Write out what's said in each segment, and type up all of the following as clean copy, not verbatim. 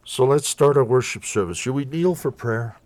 So let's start our worship service. Should we kneel for prayer?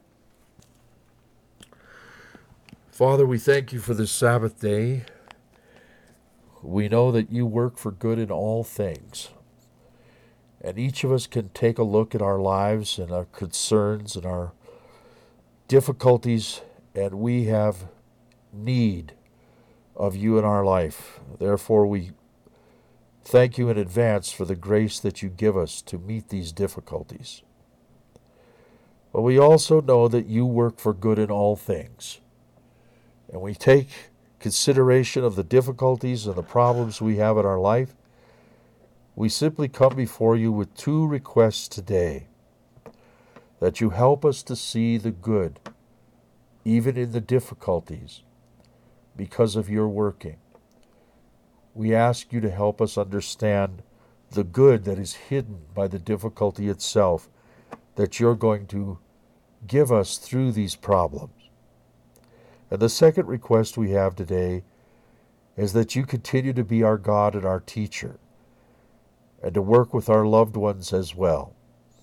Father, we thank you for this Sabbath day. We know that you work for good in all things. And each of us can take a look at our lives and our concerns and our difficulties, and we have need of you in our life. Therefore, we thank you in advance for the grace that you give us to meet these difficulties. But we also know that you work for good in all things. And we take consideration of the difficulties and the problems we have in our life. We simply come before you with two requests today: that you help us to see the good, even in the difficulties, because of your working. We ask you to help us understand the good that is hidden by the difficulty itself, that you're going to give us through these problems. And the second request we have today is that you continue to be our God and our teacher, and to work with our loved ones as well.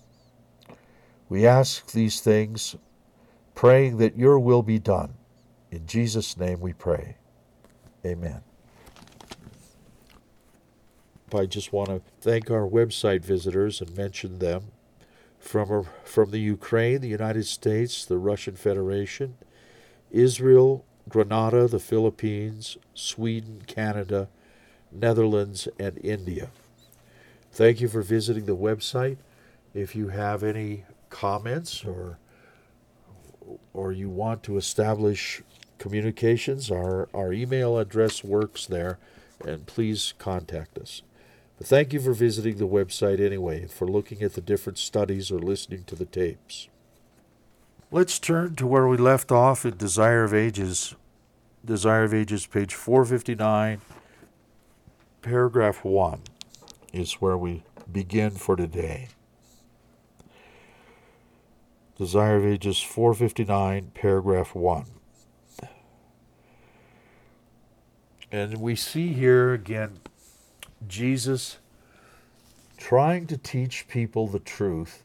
We ask these things, praying that your will be done. In Jesus' name we pray. Amen. I just want to thank our website visitors and mention them from the Ukraine, the United States, the Russian Federation, Israel, Grenada, the Philippines, Sweden, Canada, Netherlands, and India. Thank you for visiting the website. If you have any comments or you want to establish communications, our email address works there, and please contact us. But thank you for visiting the website anyway, and for looking at the different studies or listening to the tapes. Let's turn to where we left off in Desire of Ages. Desire of Ages, page 459, paragraph 1 is where we begin for today. Desire of Ages 459, paragraph 1. And we see here again Jesus trying to teach people the truth,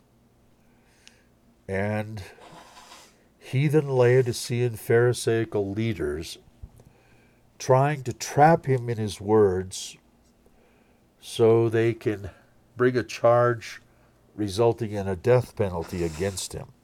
and heathen Laodicean Pharisaical leaders trying to trap him in his words so they can bring a charge resulting in a death penalty against him.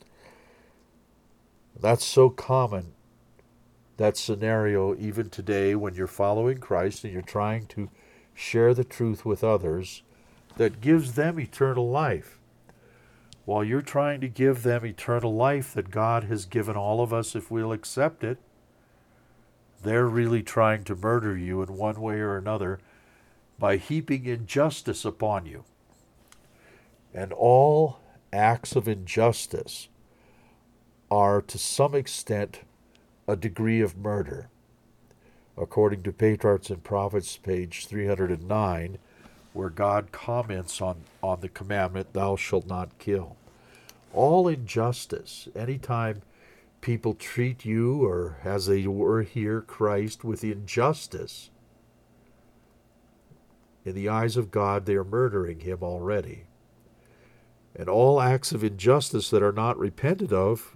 That's so common, that scenario, even today when you're following Christ and you're trying to share the truth with others that gives them eternal life. While you're trying to give them eternal life that God has given all of us if we'll accept it, they're really trying to murder you in one way or another by heaping injustice upon you. And all acts of injustice are to some extent a degree of murder. According to Patriarchs and Prophets, page 309, where God comments on the commandment, thou shalt not kill. All injustice, anytime people treat you, or as they were here, Christ, with injustice, in the eyes of God, they are murdering him already. And all acts of injustice that are not repented of,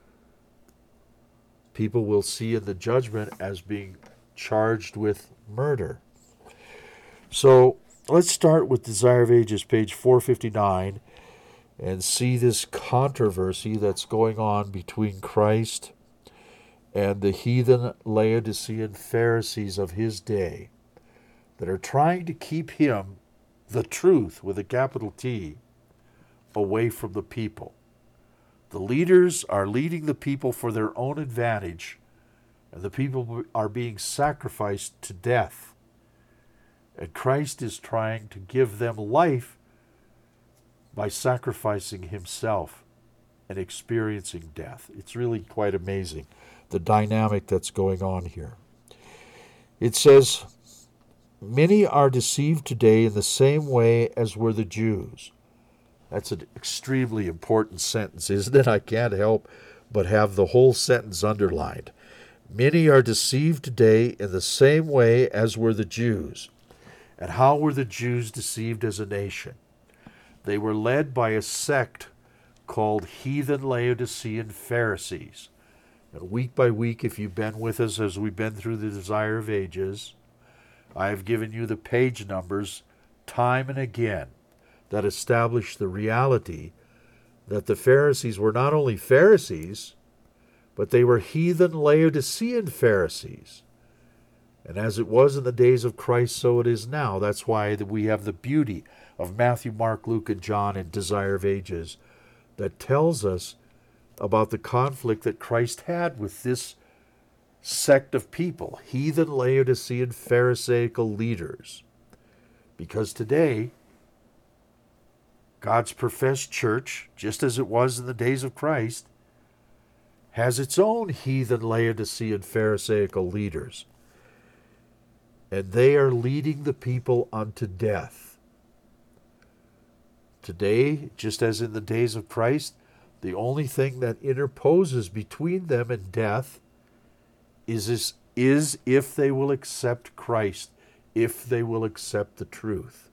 people will see in the judgment as being charged with murder. So let's start with Desire of Ages, page 459, and see this controversy that's going on between Christ and the heathen Laodicean Pharisees of his day that are trying to keep him, the truth with a capital T, away from the people. The leaders are leading the people for their own advantage, and the people are being sacrificed to death. And Christ is trying to give them life by sacrificing himself and experiencing death. It's really quite amazing, the dynamic that's going on here. It says, many are deceived today in the same way as were the Jews. That's an extremely important sentence, isn't it? I can't help but have the whole sentence underlined. Many are deceived today in the same way as were the Jews. And how were the Jews deceived as a nation? They were led by a sect called heathen Laodicean Pharisees. And week by week, if you've been with us as we've been through the Desire of Ages, I have given you the page numbers time and again that establish the reality that the Pharisees were not only Pharisees, but they were heathen Laodicean Pharisees. And as it was in the days of Christ, so it is now. That's why we have the beauty of Matthew, Mark, Luke, and John in Desire of Ages that tells us about the conflict that Christ had with this sect of people, heathen Laodicean Pharisaical leaders. Because today, God's professed church, just as it was in the days of Christ, has its own heathen Laodicean Pharisaical leaders. And they are leading the people unto death. Today, just as in the days of Christ, the only thing that interposes between them and death is if they will accept Christ, if they will accept the truth.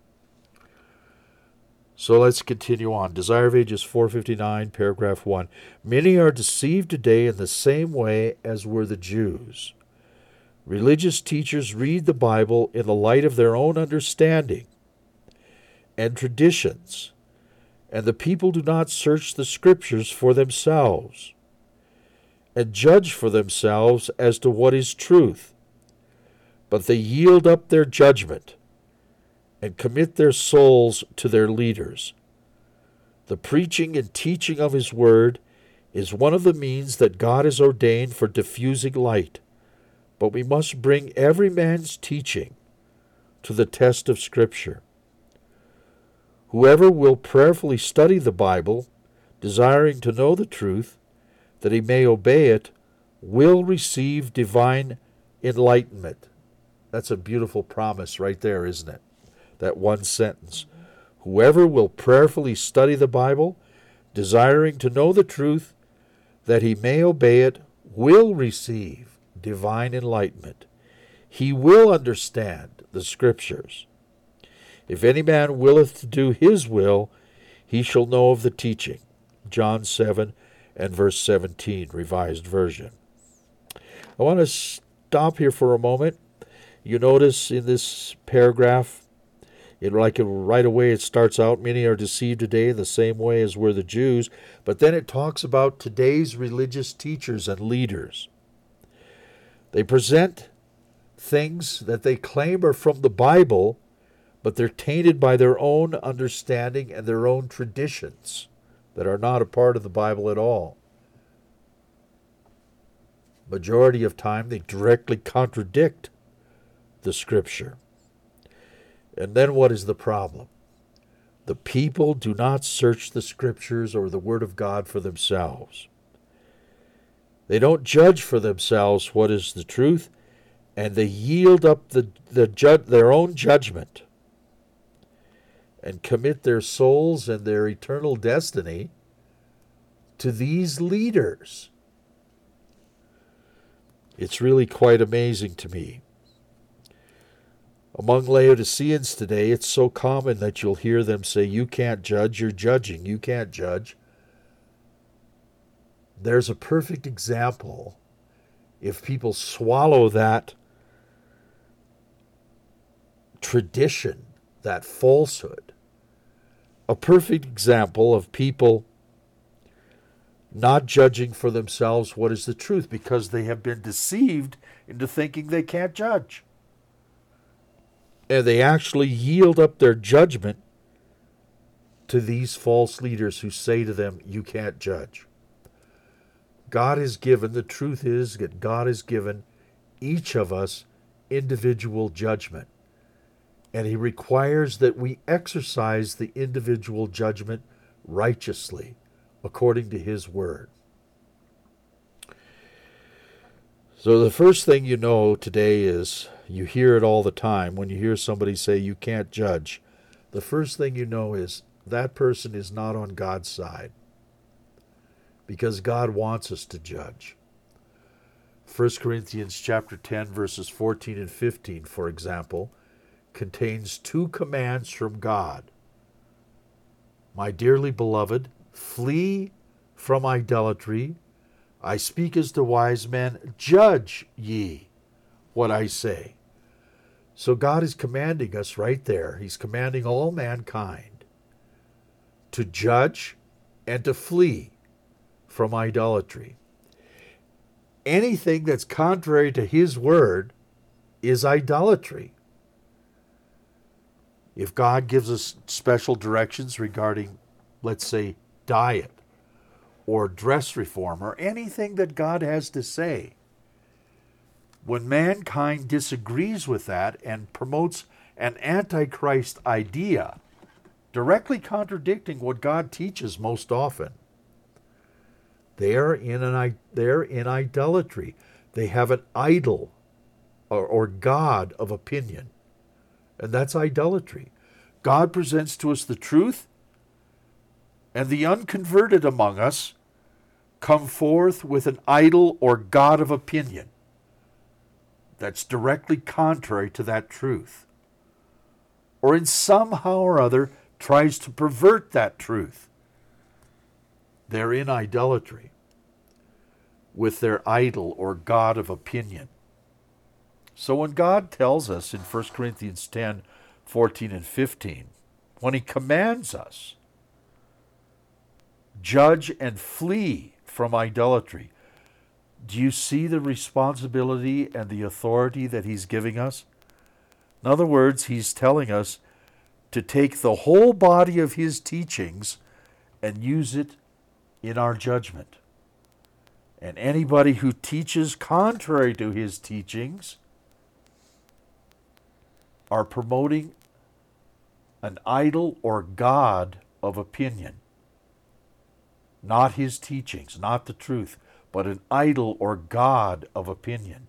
So let's continue on. Desire of Ages 459, paragraph 1. Many are deceived today in the same way as were the Jews. Religious teachers read the Bible in the light of their own understanding and traditions, and the people do not search the Scriptures for themselves and judge for themselves as to what is truth, but they yield up their judgment and commit their souls to their leaders. The preaching and teaching of His Word is one of the means that God has ordained for diffusing light, but we must bring every man's teaching to the test of Scripture. Whoever will prayerfully study the Bible, desiring to know the truth, that he may obey it, will receive divine enlightenment. That's a beautiful promise right there, isn't it? That one sentence. Whoever will prayerfully study the Bible, desiring to know the truth, that he may obey it, will receive divine enlightenment. He will understand the Scriptures. If any man willeth to do his will, he shall know of the teaching. John 7 and verse 17, Revised Version. I want to stop here for a moment. You notice in this paragraph, right away it starts out, many are deceived today in the same way as were the Jews, but then it talks about today's religious teachers and leaders. They present things that they claim are from the Bible, but they're tainted by their own understanding and their own traditions that are not a part of the Bible at all. Majority of time, they directly contradict the Scripture. And then what is the problem? The people do not search the Scriptures or the Word of God for themselves. They don't judge for themselves what is the truth, and they yield up their own judgment and commit their souls and their eternal destiny to these leaders. It's really quite amazing to me. Among Laodiceans today, it's so common that you'll hear them say, you can't judge, you're judging, you can't judge. There's a perfect example, if people swallow that tradition, that falsehood, a perfect example of people not judging for themselves what is the truth because they have been deceived into thinking they can't judge. And they actually yield up their judgment to these false leaders who say to them, you can't judge. God has given, the truth is that God has given each of us individual judgment. And He requires that we exercise the individual judgment righteously, according to His Word. So the first thing you know today is, you hear it all the time, when you hear somebody say you can't judge, the first thing you know is that person is not on God's side. Because God wants us to judge. 1 Corinthians chapter 10, verses 14 and 15, for example, contains two commands from God. My dearly beloved, flee from idolatry. I speak as to wise men. Judge ye what I say. So God is commanding us right there. He's commanding all mankind to judge and to flee from idolatry. Anything that's contrary to his word is idolatry. If God gives us special directions regarding, let's say, diet or dress reform or anything that God has to say, when mankind disagrees with that and promotes an antichrist idea, directly contradicting what God teaches most often, they're in idolatry. They have an idol or God of opinion. And that's idolatry. God presents to us the truth, and the unconverted among us come forth with an idol or God of opinion that's directly contrary to that truth, or in somehow or other tries to pervert that truth. They're in idolatry with their idol or God of opinion. So when God tells us in 1 Corinthians 10, 14 and 15, when he commands us, judge and flee from idolatry, do you see the responsibility and the authority that he's giving us? In other words, he's telling us to take the whole body of his teachings and use it in our judgment. And anybody who teaches contrary to his teachings are promoting an idol or God of opinion. Not his teachings, not the truth, but an idol or God of opinion.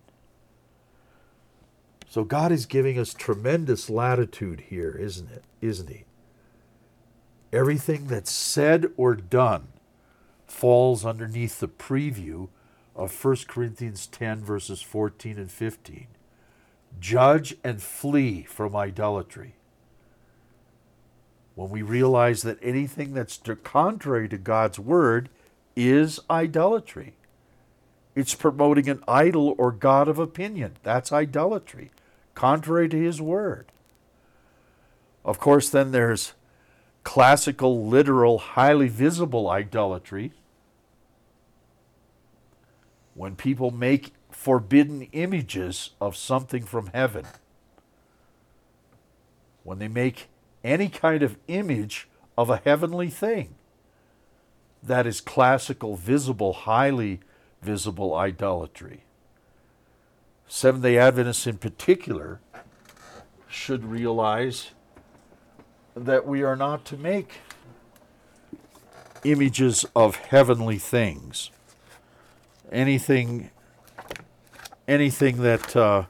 So God is giving us tremendous latitude here, isn't he? Everything that's said or done falls underneath the preview of 1 Corinthians 10, verses 14 and 15. Judge and flee from idolatry. When we realize that anything that's contrary to God's word is idolatry. It's promoting an idol or God of opinion. That's idolatry, contrary to his word. Of course, then there's classical, literal, highly visible idolatry. When people make forbidden images of something from heaven. When they make any kind of image of a heavenly thing. That is classical, visible, highly visible idolatry. Seventh-day Adventists in particular should realize that we are not to make images of heavenly things. Anything that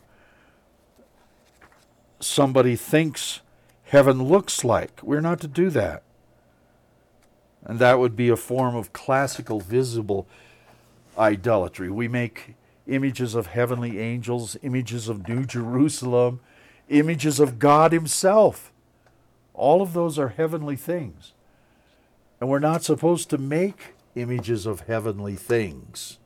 somebody thinks heaven looks like. We're not to do that. And that would be a form of classical, visible idolatry. We make images of heavenly angels, images of New Jerusalem, images of God himself. All of those are heavenly things. And we're not supposed to make images of heavenly things.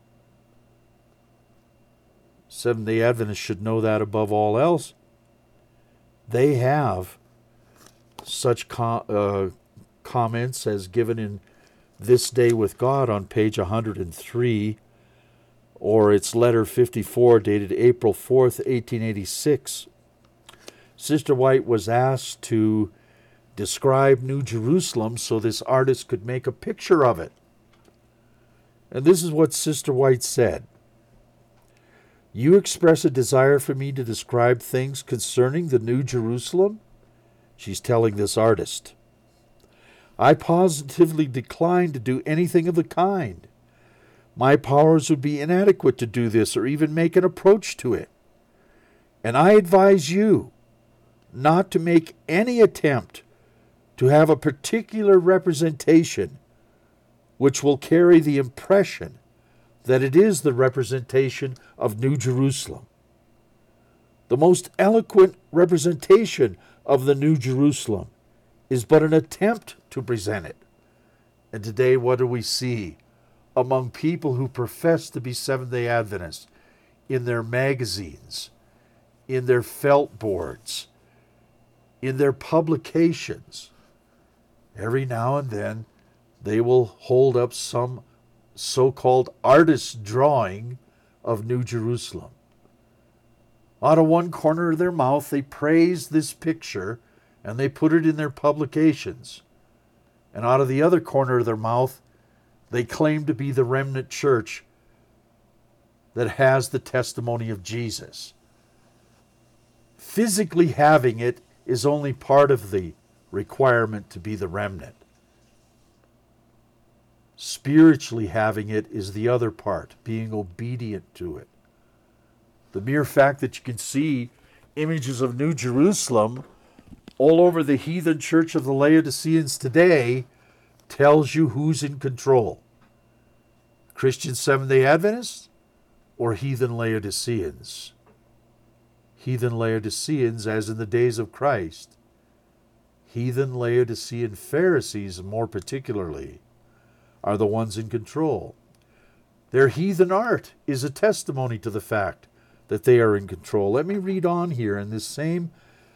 Seventh-day Adventists should know that above all else. They have such comments as given in This Day with God on page 103, or it's letter 54 dated April 4th, 1886. Sister White was asked to describe New Jerusalem so this artist could make a picture of it. And this is what Sister White said. You express a desire for me to describe things concerning the New Jerusalem? She's telling this artist. I positively decline to do anything of the kind. My powers would be inadequate to do this or even make an approach to it. And I advise you not to make any attempt to have a particular representation which will carry the impression that it is the representation of New Jerusalem. The most eloquent representation of the New Jerusalem is but an attempt to present it. And today, what do we see among people who profess to be Seventh-day Adventists in their magazines, in their felt boards, in their publications? Every now and then, they will hold up some so-called artist's drawing of New Jerusalem. Out of one corner of their mouth, they praise this picture and they put it in their publications. And out of the other corner of their mouth, they claim to be the remnant church that has the testimony of Jesus. Physically having it is only part of the requirement to be the remnant. Spiritually having it is the other part, being obedient to it. The mere fact that you can see images of New Jerusalem all over the heathen church of the Laodiceans today tells you who's in control. Christian Seventh-day Adventists or heathen Laodiceans? Heathen Laodiceans, as in the days of Christ. Heathen Laodicean Pharisees, more particularly, are the ones in control. Their heathen art is a testimony to the fact that they are in control. Let me read on here in this same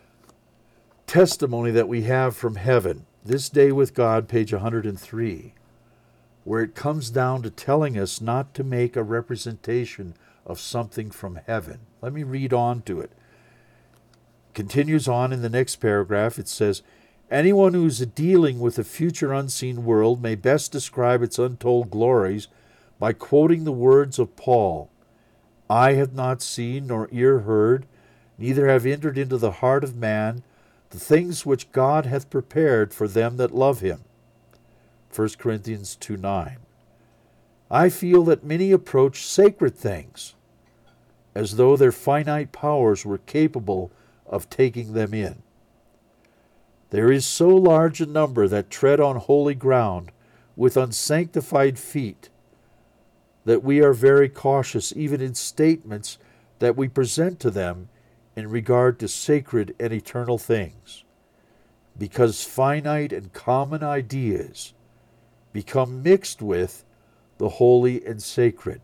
testimony that we have from heaven, This Day with God, page 103, where it comes down to telling us not to make a representation of something from heaven. Let me read on to it. Continues on in the next paragraph. It says, anyone who is dealing with a future unseen world may best describe its untold glories by quoting the words of Paul. Eye hath not seen, nor ear heard, neither have entered into the heart of man the things which God hath prepared for them that love him. 1 Corinthians 2:9. I feel that many approach sacred things as though their finite powers were capable of taking them in. There is so large a number that tread on holy ground with unsanctified feet that we are very cautious even in statements that we present to them in regard to sacred and eternal things, because finite and common ideas become mixed with the holy and sacred.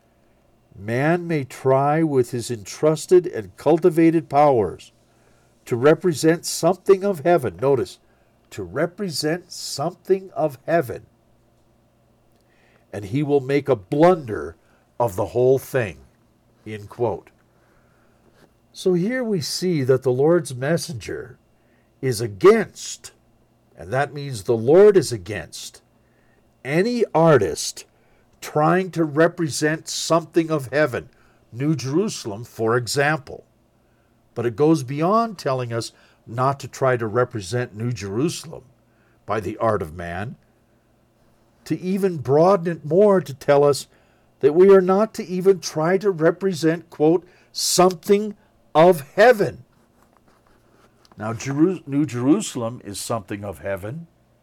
Man may try with his entrusted and cultivated powers to represent something of heaven. Notice, to represent something of heaven. And he will make a blunder of the whole thing. End quote. So here we see that the Lord's messenger is against, and that means the Lord is against, any artist trying to represent something of heaven. New Jerusalem, for example. But it goes beyond telling us not to try to represent New Jerusalem by the art of man, to even broaden it more to tell us that we are not to even try to represent, quote, something of heaven. Now, New Jerusalem is something of heaven.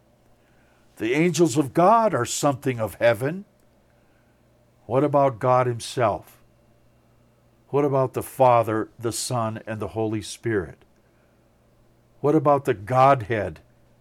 The angels of God are something of heaven. What about God himself? What about the Father, the Son, and the Holy Spirit? What about the Godhead?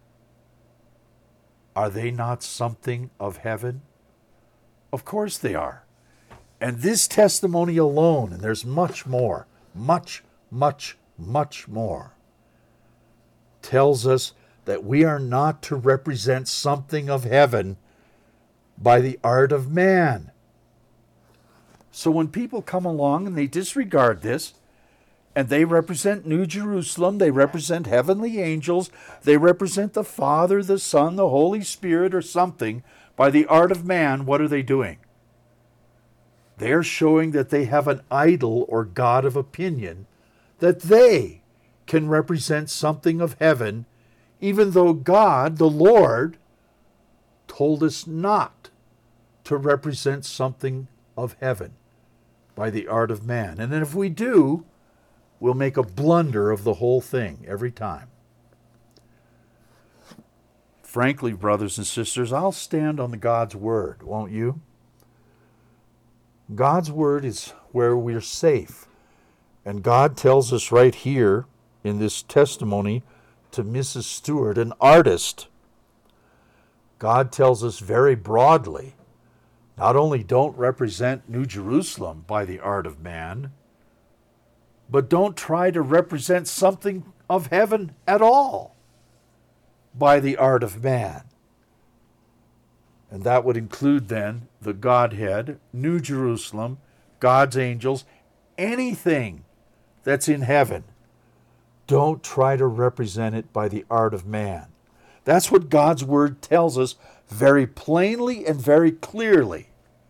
Are they not something of heaven? Of course they are. And this testimony alone, and there's much more, much more, tells us that we are not to represent something of heaven by the art of man. So when people come along and they disregard this, and they represent New Jerusalem, they represent heavenly angels, they represent the Father, the Son, the Holy Spirit, or something by the art of man, what are they doing? They are showing that they have an idol or god of opinion, that they can represent something of heaven, even though God, the Lord, told us not to represent something of heaven by the art of man. And then if we do, we'll make a blunder of the whole thing every time. Frankly, brothers and sisters, I'll stand on God's word, won't you? God's word is where we're safe. And God tells us right here in this testimony to Mrs. Stewart, an artist, God tells us very broadly, not only don't represent New Jerusalem by the art of man, but don't try to represent something of heaven at all by the art of man. And that would include then the Godhead, New Jerusalem, God's angels, anything that's in heaven. Don't try to represent it by the art of man. That's what God's Word tells us very plainly and very clearly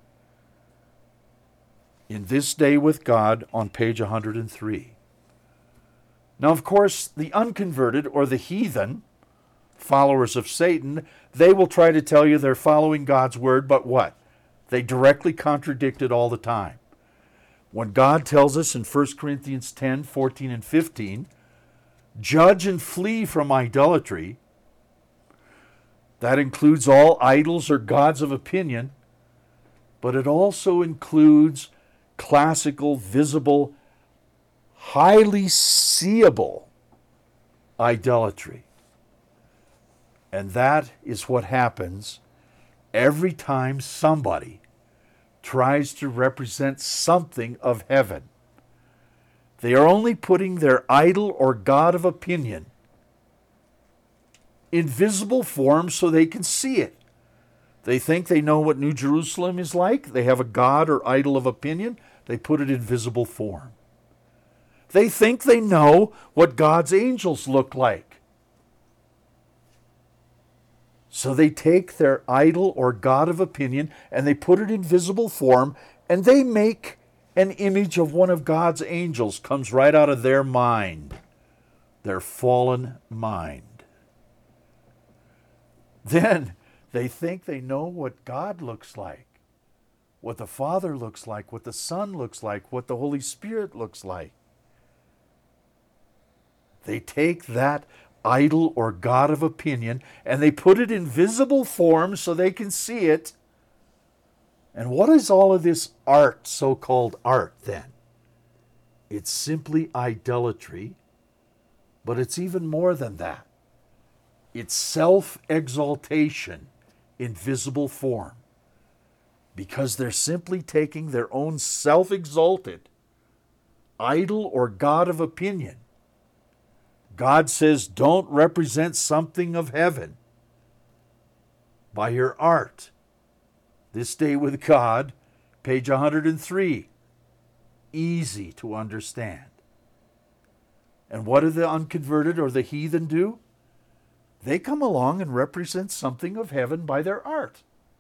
in This Day with God on page 103. Now, of course, the unconverted or the heathen, followers of Satan, they will try to tell you they're following God's Word, but what? They directly contradict it all the time. When God tells us in 1 Corinthians 10, 14, and 15, judge and flee from idolatry, that includes all idols or gods of opinion, but it also includes classical, visible, highly seeable idolatry. And that is what happens every time somebody tries to represent something of heaven. They are only putting their idol or god of opinion in visible form so they can see it. They think they know what New Jerusalem is like. They have a god or idol of opinion. They put it in visible form. They think they know what God's angels look like. So they take their idol or god of opinion and they put it in visible form, and they make an image of one of God's angels. Comes right out of their mind, their fallen mind. Then they think they know what God looks like, what the Father looks like, what the Son looks like, what the Holy Spirit looks like. They take that idol or god of opinion and they put it in visible form so they can see it. And what is all of this art, so-called art, then? It's simply idolatry, but it's even more than that. It's self-exaltation in visible form, because they're simply taking their own self-exalted idol or god of opinion. God says, don't represent something of heaven by your art. This Day with God, page 103. Easy to understand. And what do the unconverted or the heathen do? They come along and represent something of heaven by their art.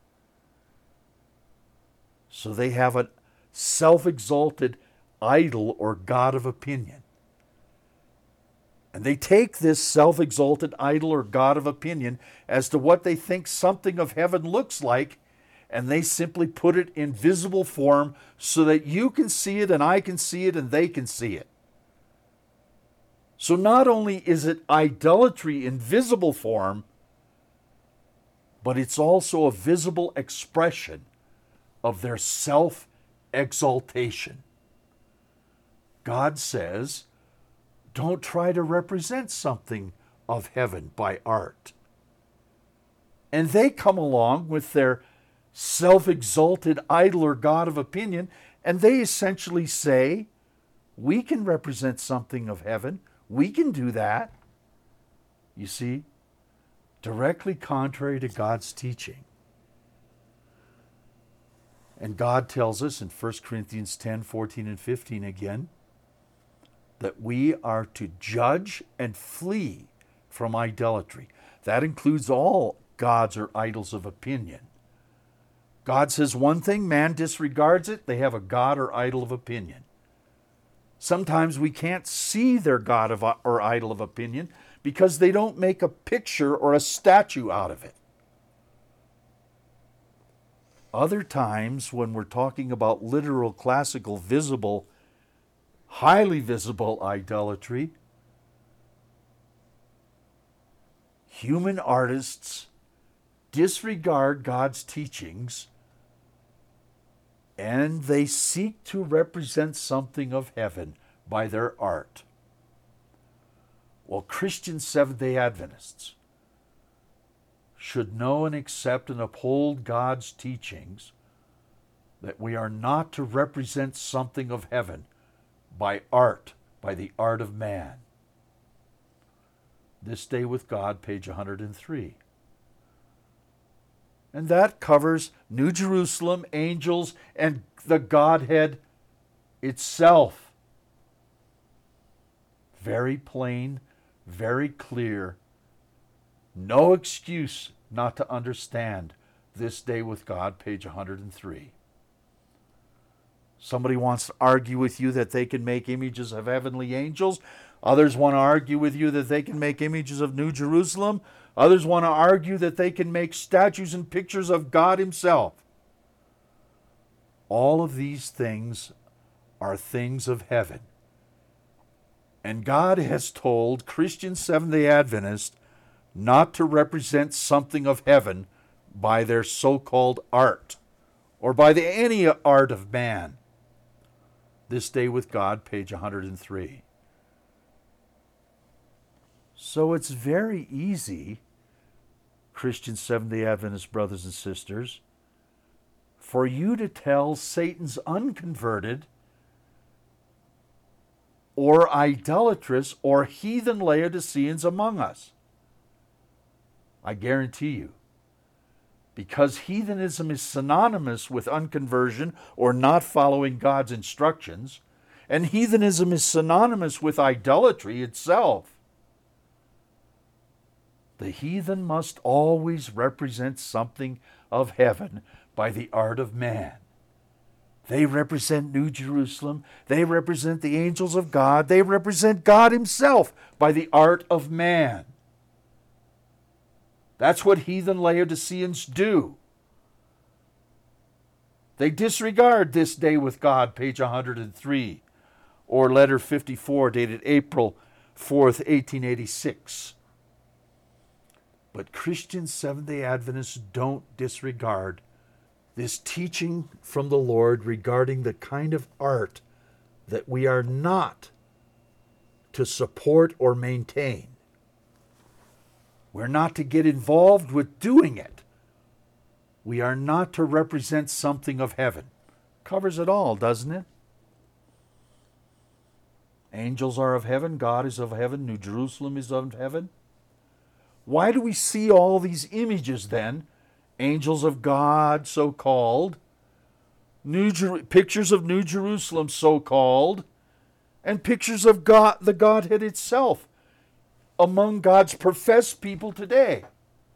So they have a self-exalted idol or god of opinion. And they take this self-exalted idol or god of opinion as to what they think something of heaven looks like, and they simply put it in visible form so that you can see it and I can see it and they can see it. So not only is it idolatry in visible form, but it's also a visible expression of their self-exaltation. God says, don't try to represent something of heaven by art. And they come along with their self-exalted idol or god of opinion, and they essentially say, we can represent something of heaven. We can do that. You see, directly contrary to God's teaching. And God tells us in 1 Corinthians 10, 14, and 15 again, that we are to judge and flee from idolatry. That includes all gods or idols of opinion. God says one thing, man disregards it, they have a god or idol of opinion. Sometimes we can't see their god or idol of opinion because they don't make a picture or a statue out of it. Other times, when we're talking about literal, classical, visible, highly visible idolatry, human artists disregard God's teachings and they seek to represent something of heaven by their art. Well, Christian Seventh-day Adventists should know and accept and uphold God's teachings that we are not to represent something of heaven by art, by the art of man. This Day with God, page 103. And that covers New Jerusalem, angels, and the Godhead itself. Very plain, very clear. No excuse not to understand This Day with God, page 103. Somebody wants to argue with you that they can make images of heavenly angels. Others want to argue with you that they can make images of New Jerusalem. Others want to argue that they can make statues and pictures of God himself. All of these things are things of heaven. And God has told Christian Seventh-day Adventists not to represent something of heaven by their so-called art or by any art of man. This Day with God, page 103. So it's very easy, Christian Seventh-day Adventist brothers and sisters, for you to tell Satan's unconverted or idolatrous or heathen Laodiceans among us. I guarantee you. Because heathenism is synonymous with unconversion or not following God's instructions, and heathenism is synonymous with idolatry itself. The heathen must always represent something of heaven by the art of man. They represent New Jerusalem. They represent the angels of God. They represent God himself by the art of man. That's what heathen Laodiceans do. They disregard This Day with God, page 103, or letter 54, dated April 4th, 1886. But Christian Seventh-day Adventists don't disregard this teaching from the Lord regarding the kind of art that we are not to support or maintain. We're not to get involved with doing it. We are not to represent something of heaven. Covers it all, doesn't it? Angels are of heaven. God is of heaven. New Jerusalem is of heaven. Why do we see all these images then? Angels of God, so-called. Pictures of New Jerusalem, so-called. And pictures of God, the Godhead itself, among God's professed people today.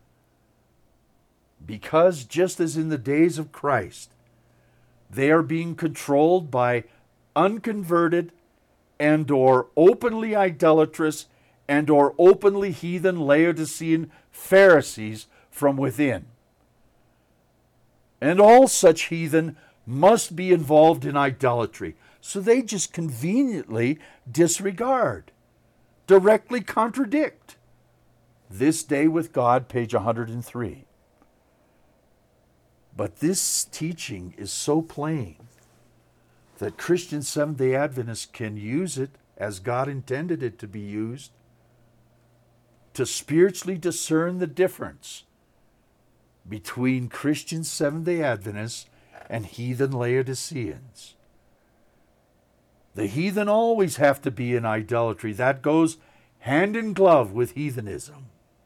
Because just as in the days of Christ, they are being controlled by unconverted and or openly idolatrous and or openly heathen Laodicean Pharisees from within. And all such heathen must be involved in idolatry. So they just conveniently disregard, directly contradict This Day with God, page 103. But this teaching is so plain that Christian Seventh-day Adventists can use it as God intended it to be used to spiritually discern the difference between Christian Seventh-day Adventists and heathen Laodiceans. The heathen always have to be in idolatry. That goes hand in glove with heathenism.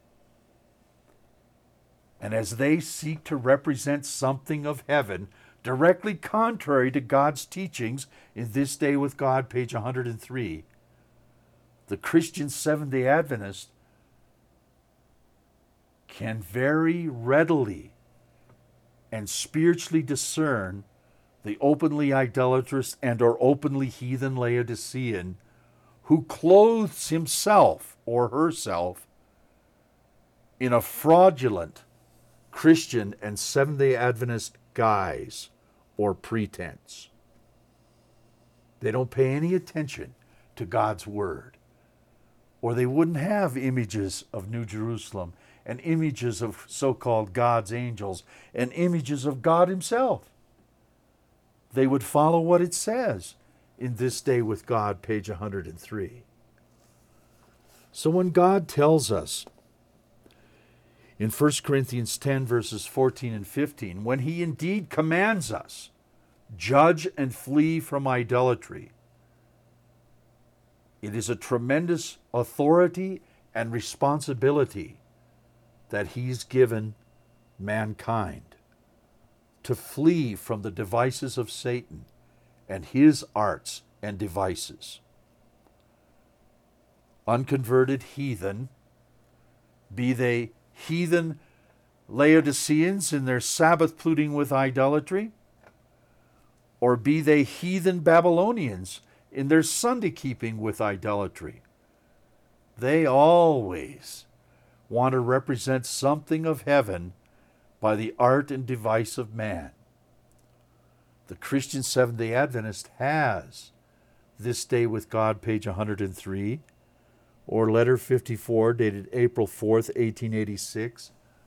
And as they seek to represent something of heaven, directly contrary to God's teachings in This Day with God, page 103, the Christian Seventh-day Adventist can very readily and spiritually discern the openly idolatrous and or openly heathen Laodicean who clothes himself or herself in a fraudulent Christian and Seventh-day Adventist guise or pretense. They don't pay any attention to God's word, or they wouldn't have images of New Jerusalem and images of so-called God's angels and images of God himself. They would follow what it says in This Day with God, page 103. So when God tells us in 1 Corinthians 10, verses 14 and 15, when he indeed commands us, judge and flee from idolatry, it is a tremendous authority and responsibility that he's given mankind to flee from the devices of Satan and his arts and devices. Unconverted heathen, be they heathen Laodiceans in their Sabbath polluting with idolatry, or be they heathen Babylonians in their Sunday keeping with idolatry, they always want to represent something of heaven by the art and device of man. The Christian Seventh-day Adventist has This Day with God, page 103, or letter 54, dated April 4th, 1886,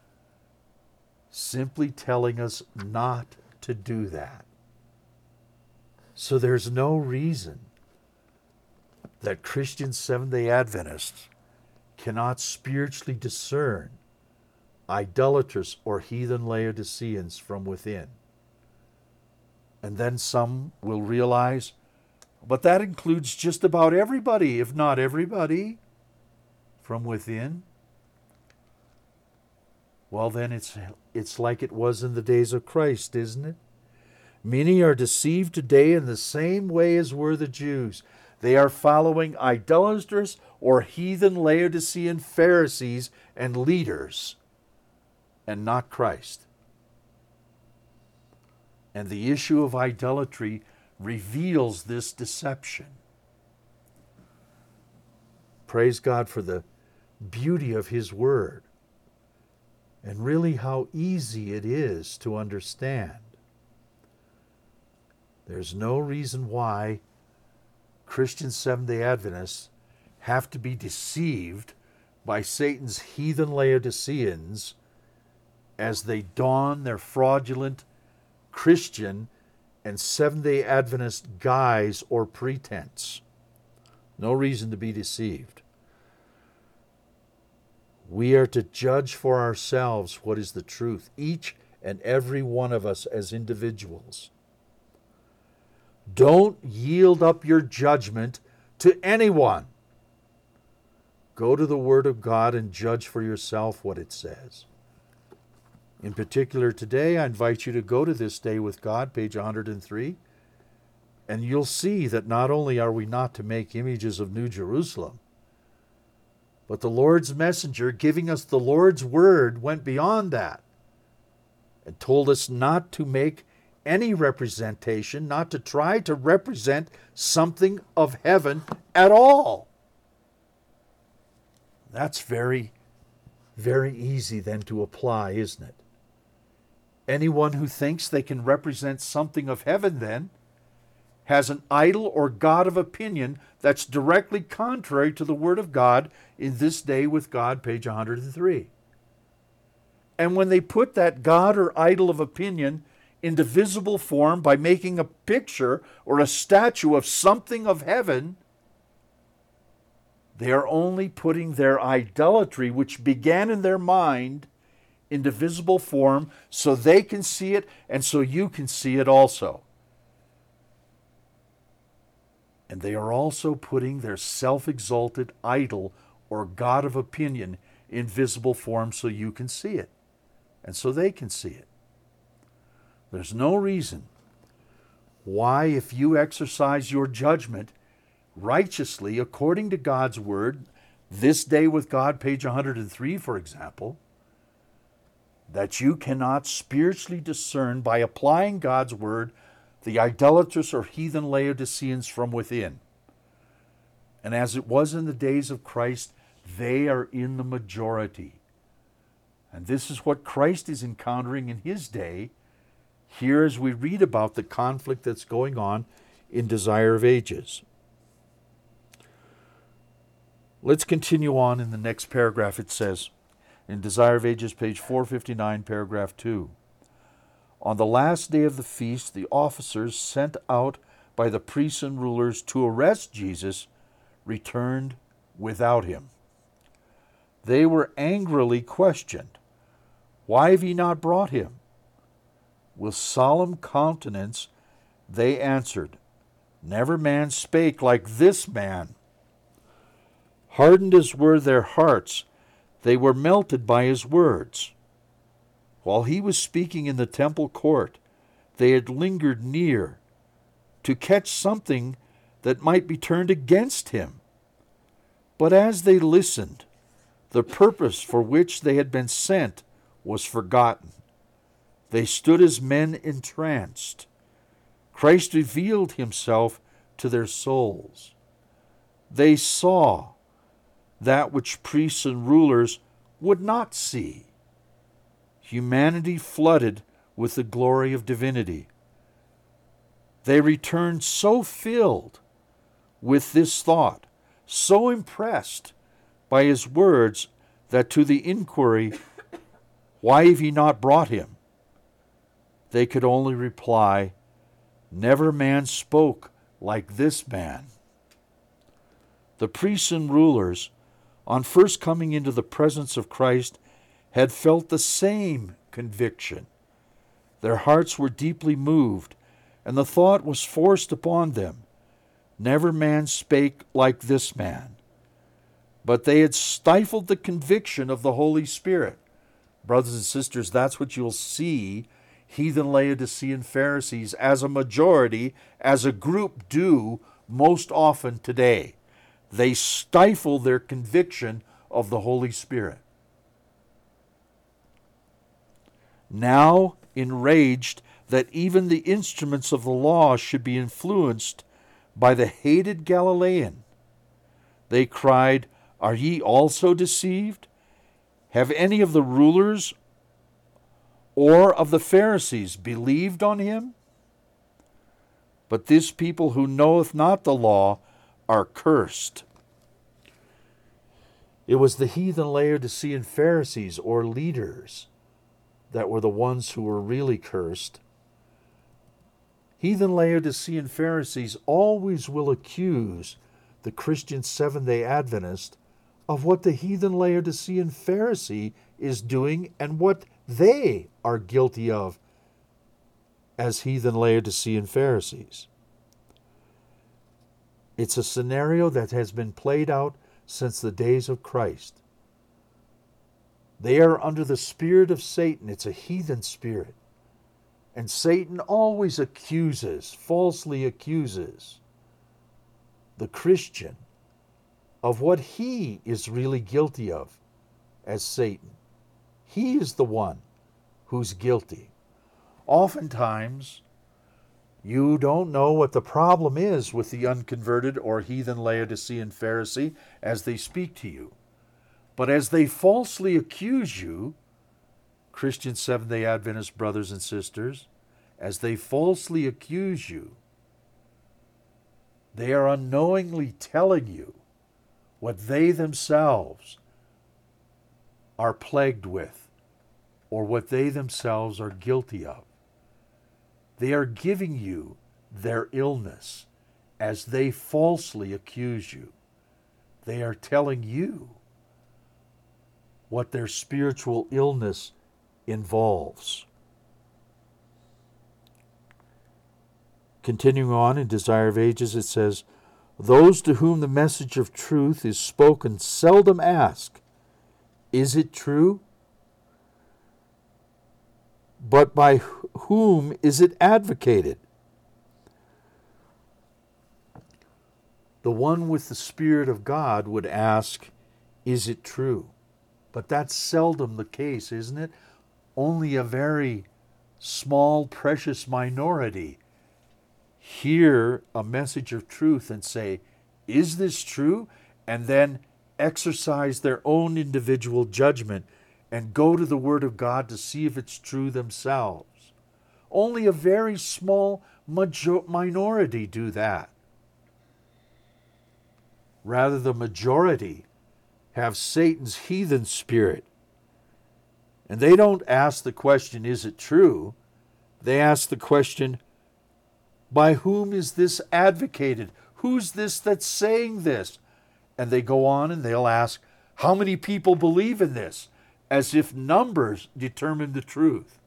simply telling us not to do that. So there's no reason that Christian Seventh-day Adventists cannot spiritually discern idolatrous or heathen Laodiceans from within. And then some will realize, but that includes just about everybody, if not everybody, from within. Well, then it's like it was in the days of Christ, isn't it? Many are deceived today in the same way as were the Jews. They are following idolatrous or heathen Laodicean Pharisees and leaders, and not Christ. And the issue of idolatry reveals this deception. Praise God for the beauty of His Word, and really how easy it is to understand. There's no reason why Christian Seventh-day Adventists have to be deceived by Satan's heathen Laodiceans as they don their fraudulent Christian and Seventh-day Adventist guise or pretense. No reason to be deceived. We are to judge for ourselves what is the truth, each and every one of us as individuals. Don't yield up your judgment to anyone. Go to the Word of God and judge for yourself what it says. In particular, today, I invite you to go to This Day with God, page 103, and you'll see that not only are we not to make images of New Jerusalem, but the Lord's messenger, giving us the Lord's word, went beyond that and told us not to make any representation, not to try to represent something of heaven at all. That's very, very easy then to apply, isn't it? Anyone who thinks they can represent something of heaven then has an idol or god of opinion that's directly contrary to the Word of God in This Day with God, page 103. And when they put that god or idol of opinion into visible form by making a picture or a statue of something of heaven, they are only putting their idolatry, which began in their mind, into visible form so they can see it and so you can see it also. And they are also putting their self-exalted idol or god of opinion in visible form so you can see it and so they can see it. There's no reason why, if you exercise your judgment righteously according to God's Word, This Day with God, page 103, for example, that you cannot spiritually discern by applying God's Word the idolatrous or heathen Laodiceans from within. And as it was in the days of Christ, they are in the majority. And this is what Christ is encountering in His day, here as we read about the conflict that's going on in Desire of Ages. Let's continue on in the next paragraph. It says, in Desire of Ages, page 459, paragraph 2, on the last day of the feast, the officers sent out by the priests and rulers to arrest Jesus returned without Him. they were angrily questioned, "Why have ye not brought him?" With solemn countenance they answered, "Never man spake like this man." Hardened as were their hearts, they were melted by his words. While he was speaking in the temple court, they had lingered near to catch something that might be turned against him. But as they listened, the purpose for which they had been sent was forgotten. They stood as men entranced. Christ revealed himself to their souls. They saw that which priests and rulers would not see. Humanity flooded with the glory of divinity. They returned so filled with this thought, so impressed by his words, that to the inquiry, "Why have ye not brought him?" they could only reply, "Never man spoke like this man." The priests and rulers, on first coming into the presence of Christ, had felt the same conviction. Their hearts were deeply moved, and the thought was forced upon them, "Never man spake like this man." But they had stifled the conviction of the Holy Spirit. Brothers and sisters, that's what you'll see heathen Laodicean Pharisees as a majority, as a group, do most often today. They stifle their conviction of the Holy Spirit. Now, enraged that even the instruments of the law should be influenced by the hated Galilean, they cried, "Are ye also deceived? Have any of the rulers or of the Pharisees believed on him? But this people who knoweth not the law are cursed." It was the heathen Laodicean Pharisees, or leaders, that were the ones who were really cursed. Heathen Laodicean Pharisees always will accuse the Christian Seventh-day Adventist of what the heathen Laodicean Pharisee is doing and what they are guilty of as heathen Laodicean Pharisees. It's a scenario that has been played out since the days of Christ. They are under the spirit of Satan. It's a heathen spirit. And Satan always accuses, falsely accuses, the Christian of what he is really guilty of as Satan. He is the one who's guilty. Oftentimes, you don't know what the problem is with the unconverted or heathen Laodicean Pharisee as they speak to you. But as they falsely accuse you, Christian Seventh-day Adventist brothers and sisters, as they falsely accuse you, they are unknowingly telling you what they themselves are plagued with, or what they themselves are guilty of. They are giving you their illness as they falsely accuse you. They are telling you what their spiritual illness involves. Continuing on in Desire of Ages, it says, "Those to whom the message of truth is spoken seldom ask, 'Is it true?' But by whom is it advocated?" The one with the Spirit of God would ask, "Is it true?" But that's seldom the case, isn't it? Only a very small, precious minority hear a message of truth and say, "Is this true?" and then exercise their own individual judgment and go to the Word of God to see if it's true themselves. Only a very small minority do that. Rather, the majority have Satan's heathen spirit. And they don't ask the question, "Is it true?" They ask the question, "By whom is this advocated? Who's this that's saying this?" And they go on and they'll ask, How many people believe in this? As if numbers determine the truth.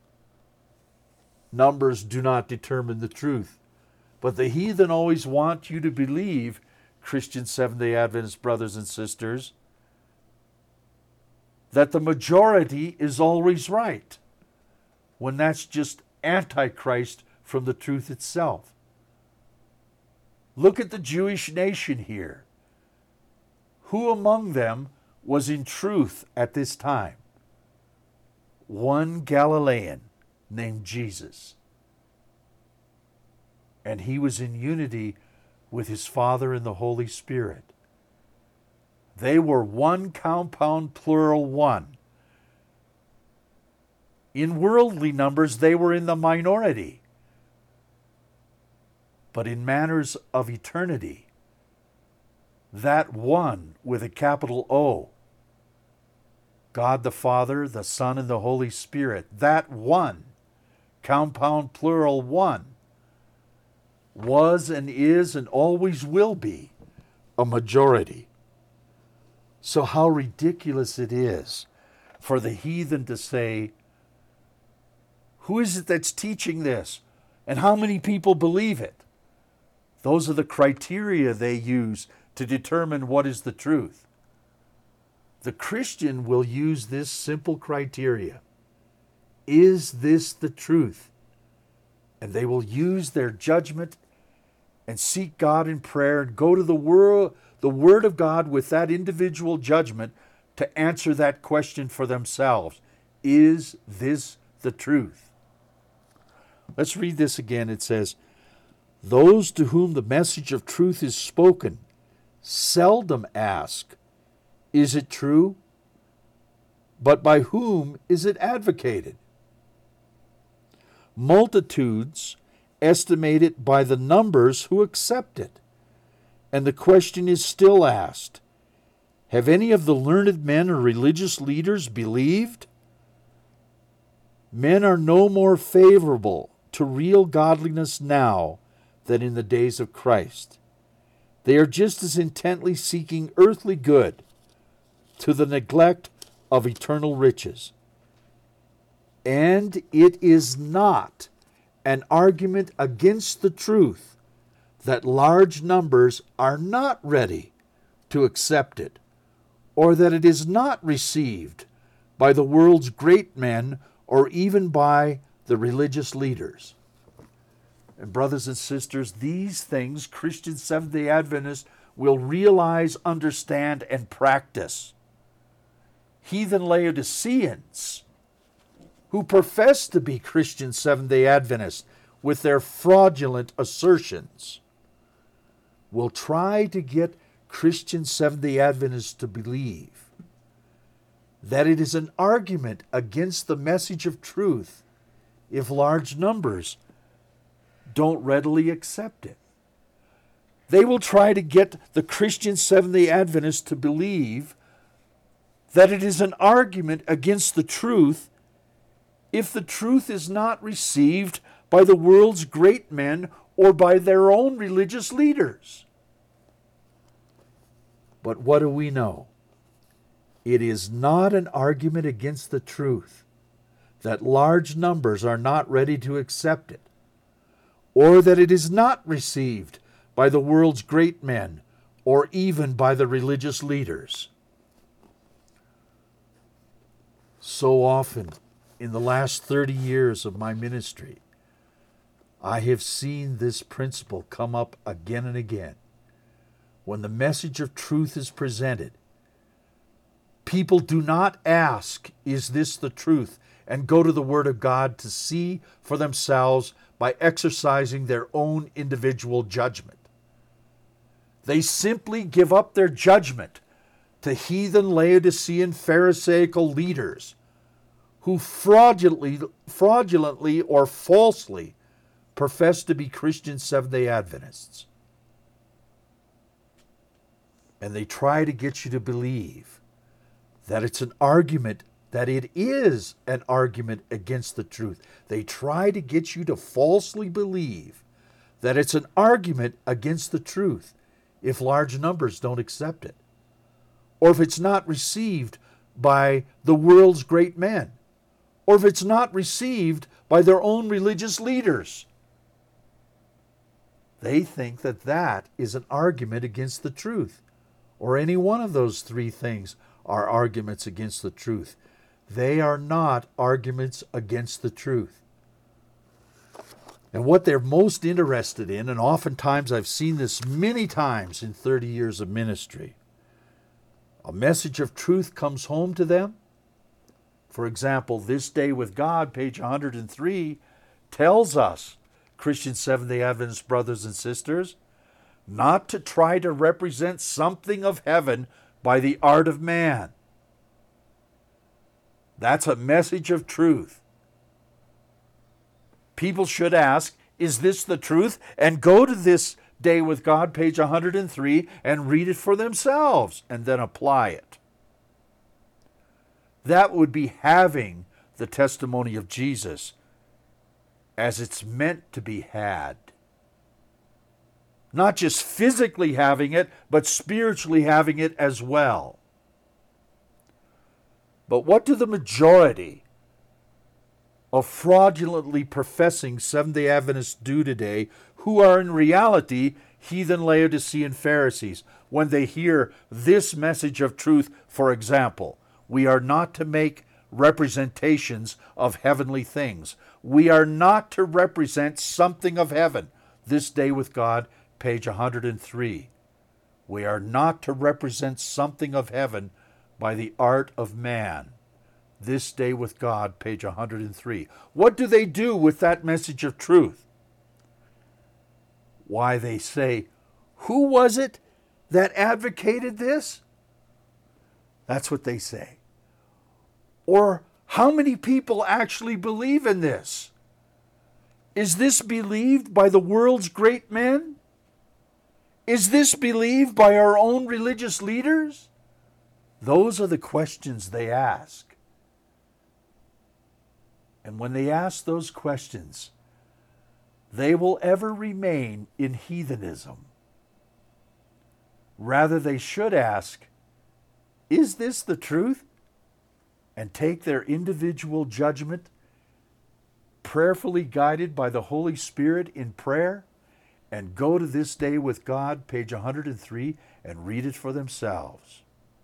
Numbers do not determine the truth. But the heathen always want you to believe, Christian Seventh-day Adventist brothers and sisters, that the majority is always right, when that's just antichrist from the truth itself. Look at the Jewish nation here. Who among them was in truth at this time? One Galilean named Jesus. And he was in unity with his Father and the Holy Spirit. They were one compound plural one. In worldly numbers, they were in the minority. But in matters of eternity, that one with a capital O, God the Father, the Son, and the Holy Spirit, that one, compound plural one, was and is and always will be a majority. So how ridiculous it is for the heathen to say, who is it that's teaching this? And how many people believe it? Those are the criteria they use to determine what is the truth. The Christian will use this simple criteria. Is this the truth? And they will use their judgment and seek God in prayer and go to the Word of God with that individual judgment to answer that question for themselves. Is this the truth? Let's read this again. It says, those to whom the message of truth is spoken seldom ask, is it true? But by whom is it advocated? Multitudes estimate it by the numbers who accept it. And the question is still asked, have any of the learned men or religious leaders believed? Men are no more favorable to real godliness now than in the days of Christ. They are just as intently seeking earthly good to the neglect of eternal riches. And it is not an argument against the truth that large numbers are not ready to accept it, or that it is not received by the world's great men or even by the religious leaders. And brothers and sisters, these things Christian Seventh-day Adventists will realize, understand, and practice. Heathen Laodiceans, who profess to be Christian Seventh-day Adventists with their fraudulent assertions, will try to get Christian Seventh-day Adventists to believe that it is an argument against the message of truth if large numbers don't readily accept it. They will try to get the Christian Seventh-day Adventists to believe that it is an argument against the truth if the truth is not received by the world's great men or by their own religious leaders. But what do we know? It is not an argument against the truth that large numbers are not ready to accept it, or that it is not received by the world's great men or even by the religious leaders. So often, in the last 30 years of my ministry, I have seen this principle come up again and again. When the message of truth is presented, people do not ask, is this the truth? And go to the Word of God to see for themselves by exercising their own individual judgment. They simply give up their judgment to heathen Laodicean Pharisaical leaders who fraudulently or falsely profess to be Christian Seventh-day Adventists. And they try to get you to believe that it's an argument, that it is an argument against the truth. They try to get you to falsely believe that it's an argument against the truth if large numbers don't accept it. or if it's not received by the world's great men, or if it's not received by their own religious leaders. They think that that is an argument against the truth, or any one of those three things are arguments against the truth. They are not arguments against the truth. And what they're most interested in, and oftentimes I've seen this many times in 30 years of ministry, a message of truth comes home to them. For example, This Day with God, page 103, tells us, Christian Seventh-day Adventist brothers and sisters, not to try to represent something of heaven by the art of man. That's a message of truth. People should ask, is this the truth? And go to This Day with God, page 103, and read it for themselves, and then apply it. That would be having the testimony of Jesus as it's meant to be had. Not just physically having it, but spiritually having it as well. But what do the majority of fraudulently professing Seventh-day Adventists do today, who are in reality heathen Laodicean Pharisees, when they hear this message of truth? For example, we are not to make representations of heavenly things. We are not to represent something of heaven. This Day with God, page 103. We are not to represent something of heaven by the art of man. This Day with God, page 103. What do they do with that message of truth? Why, they say, who was it that advocated this? That's what they say. Or how many people actually believe in this? Is this believed by the world's great men? Is this believed by our own religious leaders? Those are the questions they ask. And when they ask those questions, they will ever remain in heathenism. Rather, they should ask, is this the truth? And take their individual judgment, prayerfully guided by the Holy Spirit in prayer, and go to This Day with God, page 103, and read it for themselves.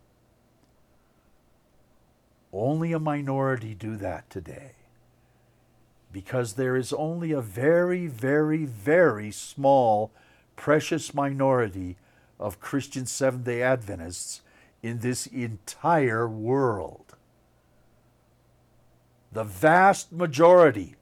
Only a minority do that today, because there is only a very, very, very small, precious minority of Christian Seventh-day Adventists in this entire world. The vast majority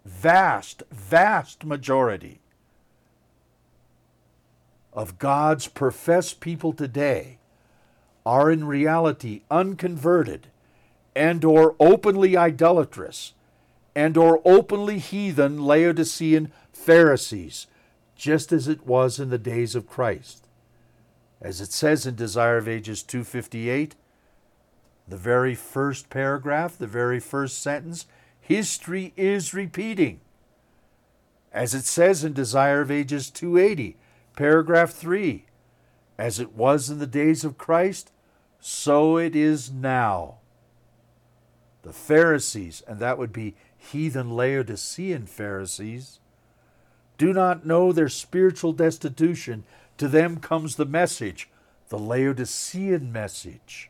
of God's professed people today are in reality unconverted and or openly idolatrous and or openly heathen Laodicean Pharisees, just as it was in the days of Christ. As it says in Desire of Ages 258, the very first paragraph, the very first sentence, history is repeating. As it says in Desire of Ages 280, paragraph 3, as it was in the days of Christ, so it is now. The Pharisees, and that would be heathen Laodicean Pharisees, do not know their spiritual destitution. To them comes the message, the Laodicean message.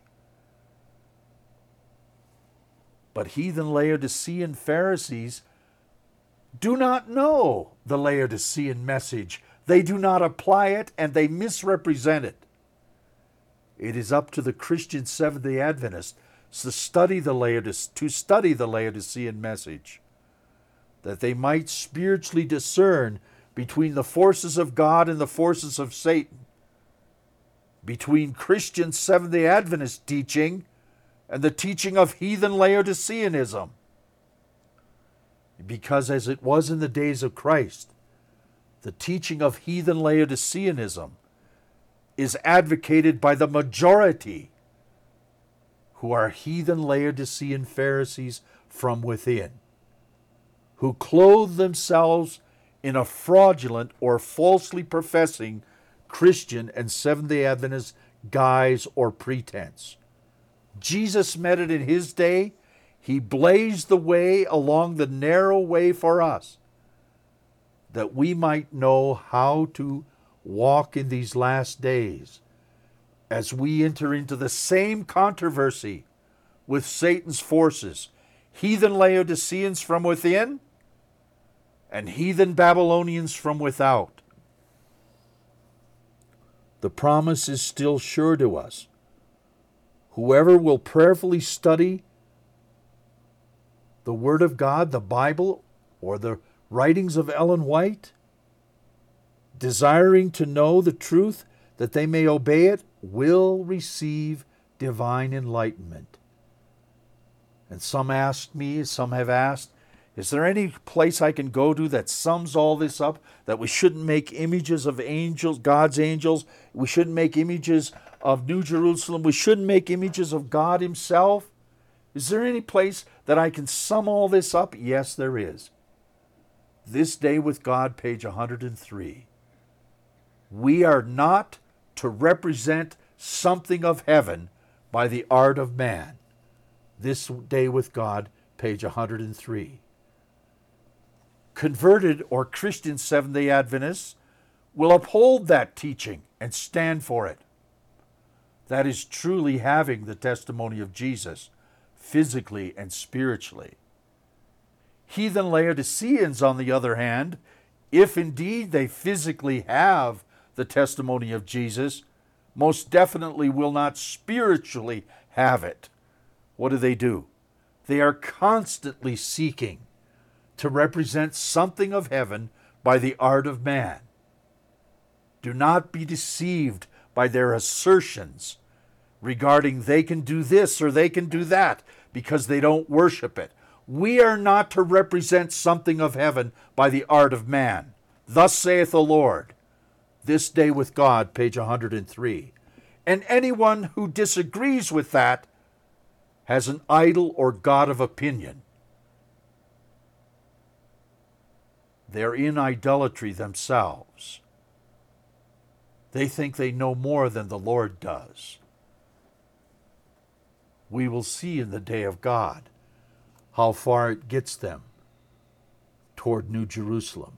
But heathen Laodicean Pharisees do not know the Laodicean message. They do not apply it, and they misrepresent it. It is up to the Christian Seventh-day Adventists to study the Laodicean message, that they might spiritually discern between the forces of God and the forces of Satan, between Christian Seventh-day Adventist teaching and the teaching of heathen Laodiceanism. Because as it was in the days of Christ, the teaching of heathen Laodiceanism is advocated by the majority, who are heathen Laodicean Pharisees from within, who clothe themselves in a fraudulent or falsely professing Christian and Seventh-day Adventist guise or pretense. Jesus met it in his day. He blazed the way along the narrow way for us, that we might know how to walk in these last days as we enter into the same controversy with Satan's forces, heathen Laodiceans from within and heathen Babylonians from without. The promise is still sure to us. Whoever will prayerfully study the Word of God, the Bible, or the writings of Ellen White, desiring to know the truth that they may obey it, will receive divine enlightenment. And some asked me, some have asked, is there any place I can go to that sums all this up, that we shouldn't make images of angels, God's angels, we shouldn't make images of New Jerusalem, we shouldn't make images of God himself? Is there any place that I can sum all this up? Yes, there is. This Day with God, page 103. We are not to represent something of heaven by the art of man. This Day with God, page 103. Converted or Christian Seventh-day Adventists will uphold that teaching and stand for it. That is truly having the testimony of Jesus, physically and spiritually. Heathen Laodiceans, on the other hand, if indeed they physically have the testimony of Jesus, most definitely will not spiritually have it. What do? They are constantly seeking to represent something of heaven by the art of man. Do not be deceived by their assertions regarding they can do this or they can do that because they don't worship it. We are not to represent something of heaven by the art of man. Thus saith the Lord. This Day with God, page 103. And anyone who disagrees with that has an idol or god of opinion. They're in idolatry themselves. They think they know more than the Lord does. We will see in the day of God how far it gets them toward New Jerusalem.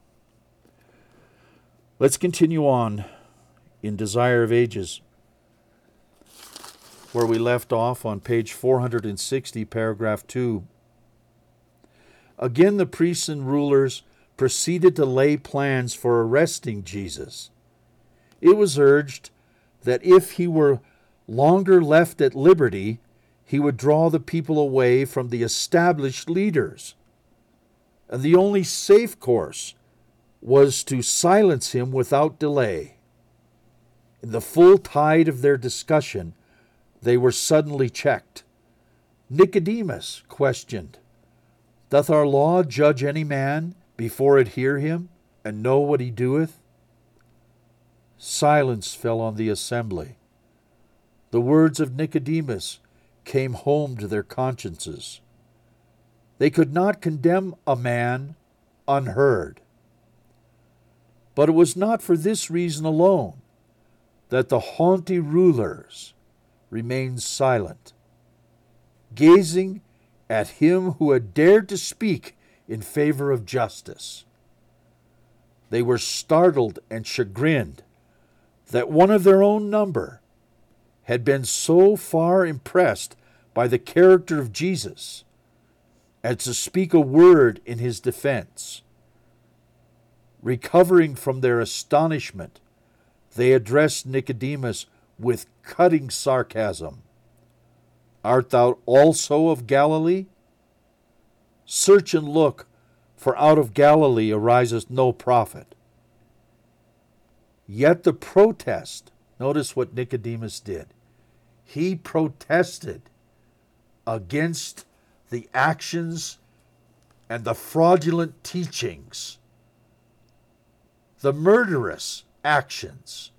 Let's continue on in Desire of Ages, where we left off on page 460, paragraph 2. Again, the priests and rulers proceeded to lay plans for arresting Jesus. It was urged that if he were longer left at liberty, he would draw the people away from the established leaders. And the only safe course was to silence him without delay. In the full tide of their discussion, they were suddenly checked. Nicodemus questioned, Doth our law judge any man before it hear him, and know what he doeth? Silence fell on the assembly. The words of Nicodemus came home to their consciences. They could not condemn a man unheard. But it was not for this reason alone that the haughty rulers remained silent, gazing at him who had dared to speak in favor of justice. They were startled and chagrined that one of their own number had been so far impressed by the character of Jesus as to speak a word in his defense. Recovering from their astonishment, they addressed Nicodemus with cutting sarcasm. Art thou also of Galilee? Search and look, for out of Galilee ariseth no prophet. Yet the protest, notice what Nicodemus did. He protested against the actions and the fraudulent teachings, the murderous actions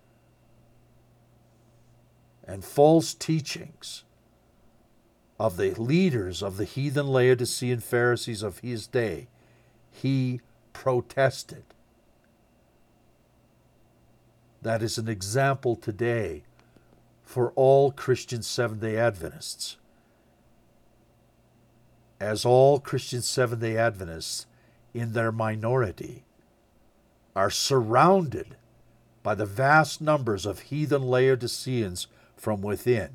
and false teachings of the leaders of the heathen Laodicean Pharisees of his day. He protested. That is an example today for all Christian Seventh-day Adventists. As all Christian Seventh-day Adventists, in their minority, are surrounded by the vast numbers of heathen Laodiceans from within,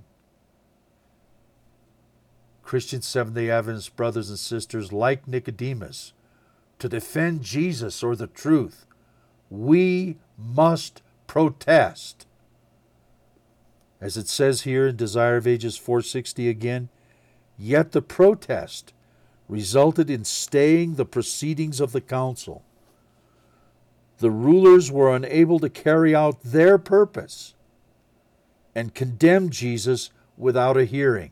Christian Seventh-day Adventist brothers and sisters, like Nicodemus, to defend Jesus or the truth, we must protest. As it says here in Desire of Ages 460 again, yet the protest resulted in staying the proceedings of the council. The rulers were unable to carry out their purpose and condemned Jesus without a hearing.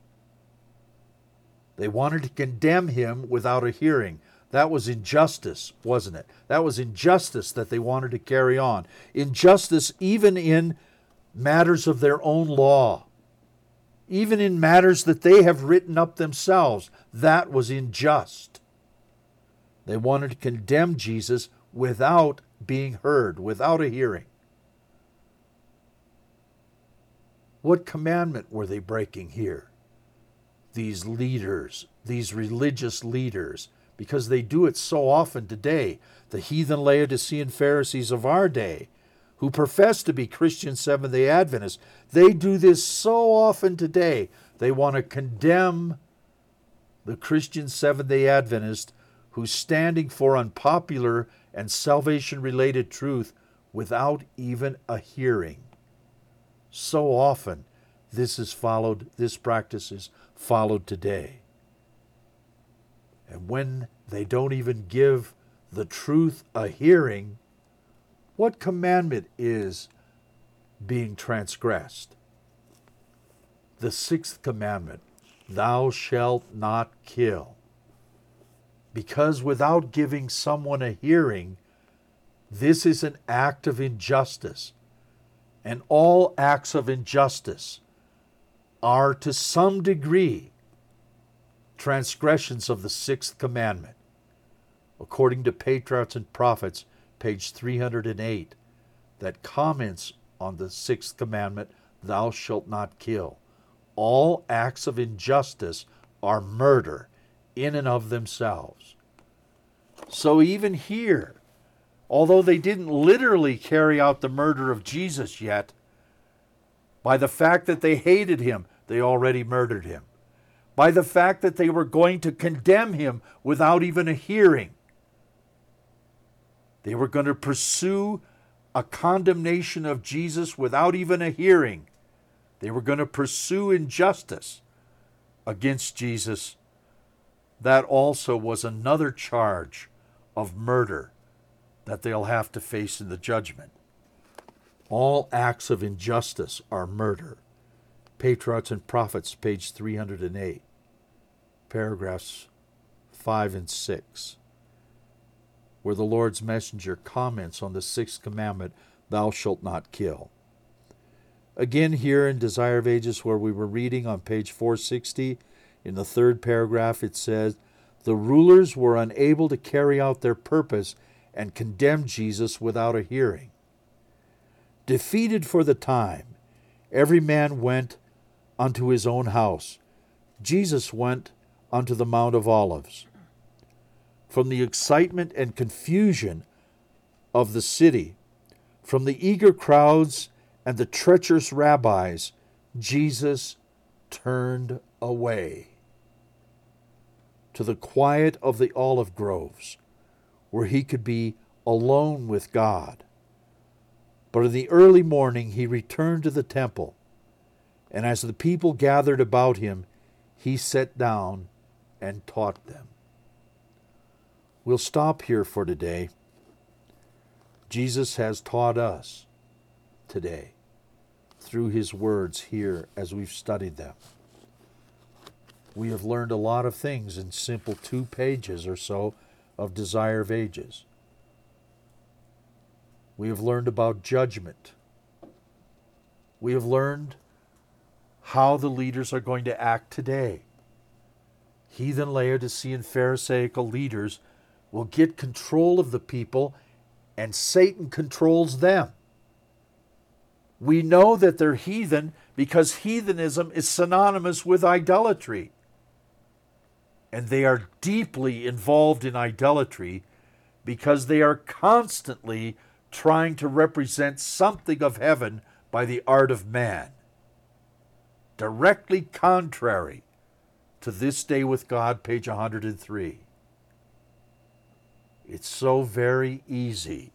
They wanted to condemn him without a hearing. That was injustice, wasn't it? That was injustice that they wanted to carry on. Injustice even in matters of their own law. Even in matters that they have written up themselves. That was unjust. They wanted to condemn Jesus without being heard, without a hearing. What commandment were they breaking here? These leaders, these religious leaders, because they do it so often today. The heathen Laodicean Pharisees of our day, who profess to be Christian Seventh-day Adventists, they do this so often today. They want to condemn the Christian Seventh-day Adventist who's standing for unpopular and salvation-related truth without even a hearing. So often this practice is followed today. And when they don't even give the truth a hearing, what commandment is being transgressed? The sixth commandment, thou shalt not kill. Because without giving someone a hearing, this is an act of injustice. And all acts of injustice are to some degree transgressions of the sixth commandment. According to Patriarchs and Prophets, page 308, that comments on the sixth commandment, thou shalt not kill. All acts of injustice are murder in and of themselves. So even here, although they didn't literally carry out the murder of Jesus yet, by the fact that they hated him, they already murdered him. By the fact that they were going to condemn him without even a hearing, they were going to pursue a condemnation of Jesus without even a hearing. They were going to pursue injustice against Jesus. That also was another charge of murder that they'll have to face in the judgment. All acts of injustice are murder. Patriarchs and Prophets, page 308, paragraphs 5 and 6, where the Lord's messenger comments on the sixth commandment, thou shalt not kill. Again here in Desire of Ages, where we were reading on page 460, in the third paragraph it says, the rulers were unable to carry out their purpose and condemned Jesus without a hearing. Defeated for the time, every man went unto his own house. Jesus went unto the Mount of Olives. From the excitement and confusion of the city, from the eager crowds and the treacherous rabbis, Jesus turned away to the quiet of the olive groves, where he could be alone with God. But in the early morning he returned to the temple, and as the people gathered about him, he sat down and taught them. We'll stop here for today. Jesus has taught us today through his words here as we've studied them. We have learned a lot of things in simple 2 pages or so of Desire of Ages. We have learned about judgment. We have learned how the leaders are going to act today. Heathen Laodicean Pharisaical leaders will get control of the people, and Satan controls them. We know that they're heathen because heathenism is synonymous with idolatry. And they are deeply involved in idolatry because they are constantly trying to represent something of heaven by the art of man. Directly contrary to This Day with God, page 103. It's so very easy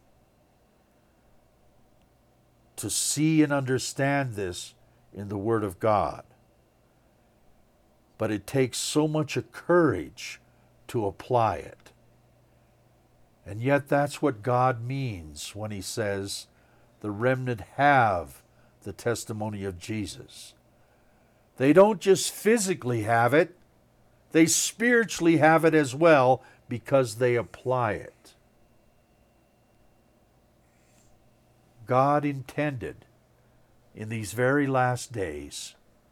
to see and understand this in the Word of God. But it takes so much courage to apply it. And yet that's what God means when he says, the remnant have the testimony of Jesus. They don't just physically have it, they spiritually have it as well because they apply it. God intended in these very last days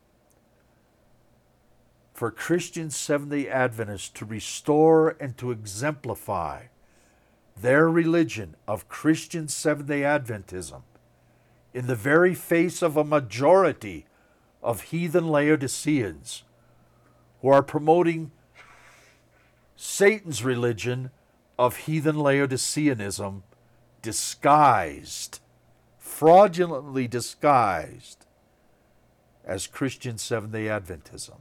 for Christian Seventh-day Adventists to restore and to exemplify their religion of Christian Seventh-day Adventism in the very face of a majority of heathen Laodiceans who are promoting Satan's religion of heathen Laodiceanism disguised, fraudulently disguised as Christian Seventh-day Adventism.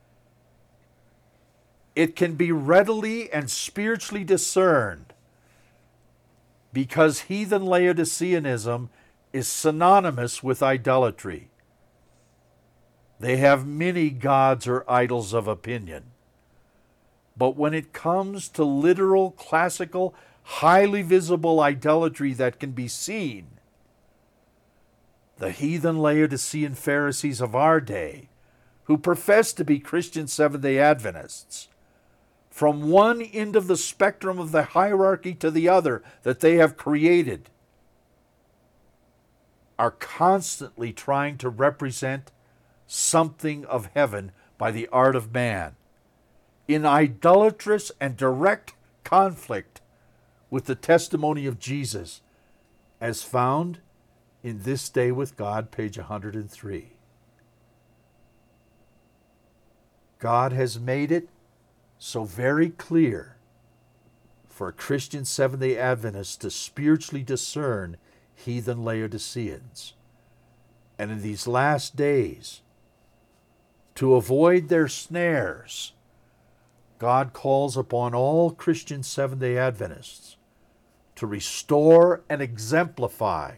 It can be readily and spiritually discerned because heathen Laodiceanism is synonymous with idolatry. They have many gods or idols of opinion. But when it comes to literal, classical, highly visible idolatry that can be seen, the heathen Laodicean Pharisees of our day, who profess to be Christian Seventh-day Adventists, from one end of the spectrum of the hierarchy to the other that they have created, are constantly trying to represent something of heaven by the art of man, in idolatrous and direct conflict with the testimony of Jesus, as found in This Day with God, page 103. God has made it so very clear for Christian Seventh-day Adventists to spiritually discern heathen Laodiceans. And in these last days, to avoid their snares, God calls upon all Christian Seventh-day Adventists to restore and exemplify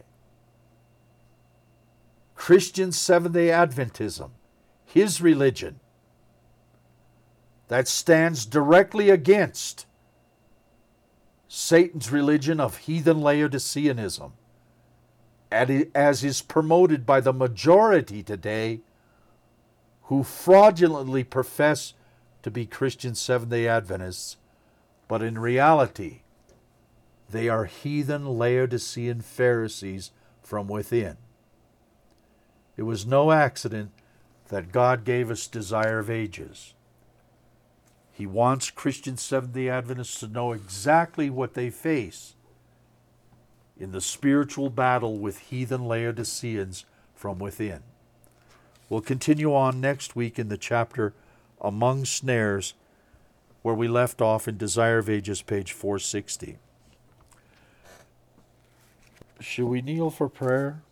Christian Seventh-day Adventism, his religion, that stands directly against Satan's religion of heathen Laodiceanism, as is promoted by the majority today who fraudulently profess to be Christian Seventh-day Adventists, but in reality, they are heathen Laodicean Pharisees from within. It was no accident that God gave us Desire of Ages. He wants Christian Seventh-day Adventists to know exactly what they face in the spiritual battle with heathen Laodiceans from within. We'll continue on next week in the chapter Among Snares, where we left off in Desire of Ages, page 460. Should we kneel for prayer?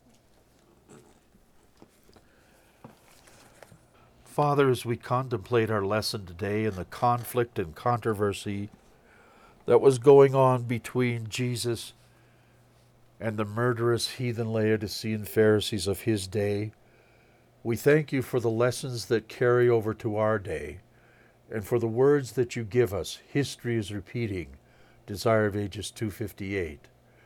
Father, as we contemplate our lesson today and the conflict and controversy that was going on between Jesus and the murderous heathen Laodicean Pharisees of his day, we thank you for the lessons that carry over to our day and for the words that you give us. History is repeating, Desire of Ages 258.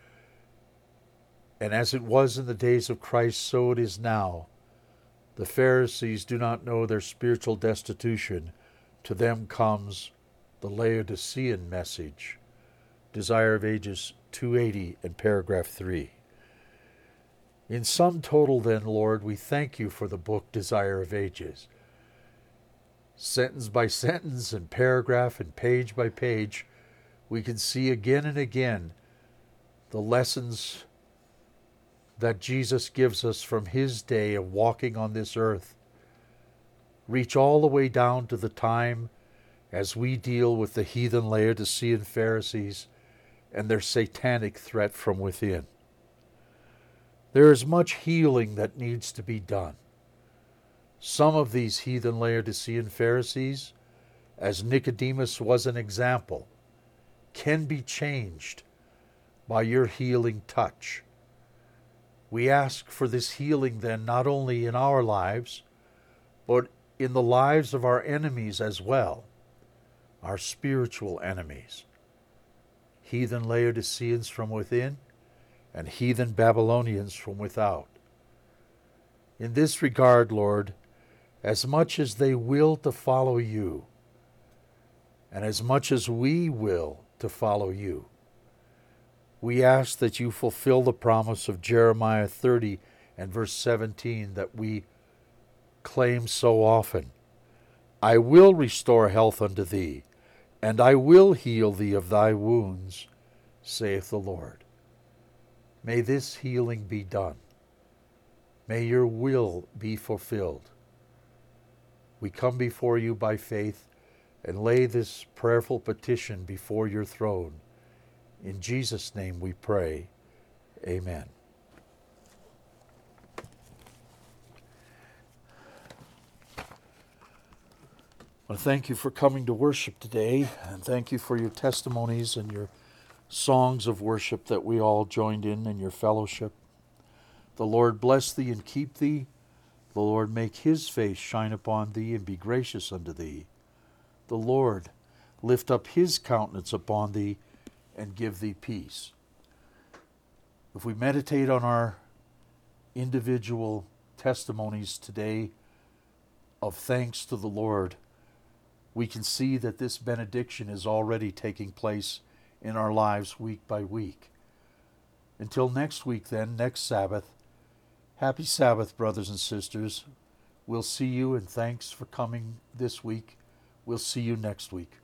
And as it was in the days of Christ, so it is now. The Pharisees do not know their spiritual destitution. To them comes the Laodicean message. Desire of Ages 280 and paragraph 3. In sum total then, Lord, we thank you for the book Desire of Ages. Sentence by sentence and paragraph and page by page, we can see again and again the lessons that Jesus gives us from his day of walking on this earth reach all the way down to the time as we deal with the heathen Laodicean Pharisees and their satanic threat from within. There is much healing that needs to be done. Some of these heathen Laodicean Pharisees, as Nicodemus was an example, can be changed by your healing touch. We ask for this healing then not only in our lives, but in the lives of our enemies as well, our spiritual enemies, heathen Laodiceans from within and heathen Babylonians from without. In this regard, Lord, as much as they will to follow you, and as much as we will to follow you, we ask that you fulfill the promise of Jeremiah 30 and verse 17 that we claim so often. I will restore health unto thee, and I will heal thee of thy wounds, saith the Lord. May this healing be done. May your will be fulfilled. We come before you by faith and lay this prayerful petition before your throne. In Jesus' name we pray. Amen. I thank you for coming to worship today, and thank you for your testimonies and your songs of worship that we all joined in your fellowship. The Lord bless thee and keep thee. The Lord make his face shine upon thee and be gracious unto thee. The Lord lift up his countenance upon thee and give thee peace. If we meditate on our individual testimonies today of thanks to the Lord, we can see that this benediction is already taking place in our lives week by week. Until next week then, next Sabbath, happy Sabbath, brothers and sisters. We'll see you, and thanks for coming this week. We'll see you next week.